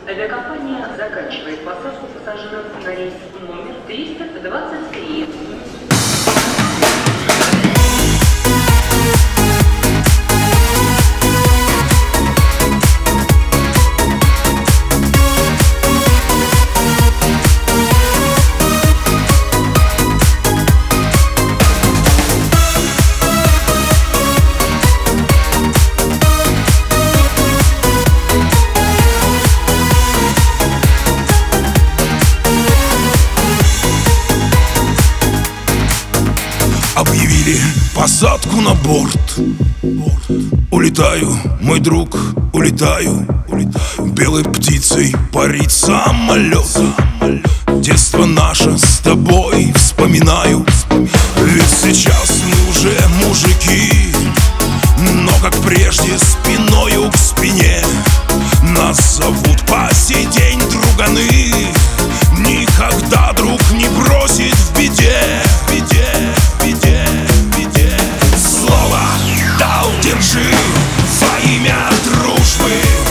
Авиакомпания заканчивает посадку пассажиров на рейс номер 323. Объявили посадку на борт. Улетаю, мой друг, улетаю. Белой птицей парит самолет. Детство наше с тобой вспоминаю. Ведь сейчас мы уже мужики, но как прежде спиною к спине. Нас зовут по сей день друганы. Никогда друг не бросит в беде. Слово дал, держи во имя дружбы.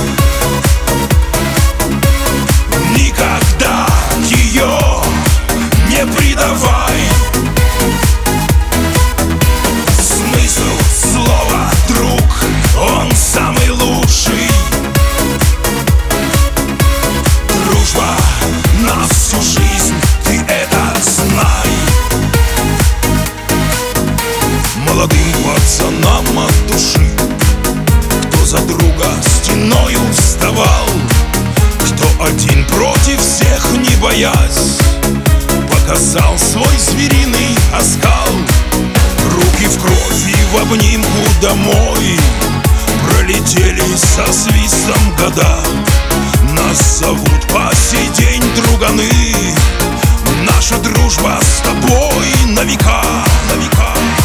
Никогда ее не предавай. Смысл слова друг, он самый лучший. Дружба на всю жизнь, ты это знай. Молодым пацанам от души, кто за друга стеною вставал, кто один против всех не боясь показал свой звериный оскал. Руки в кровь и в обнимку домой пролетели со свистом года. Нас зовут по сей день друганы. Наша дружба с тобой на века, на века.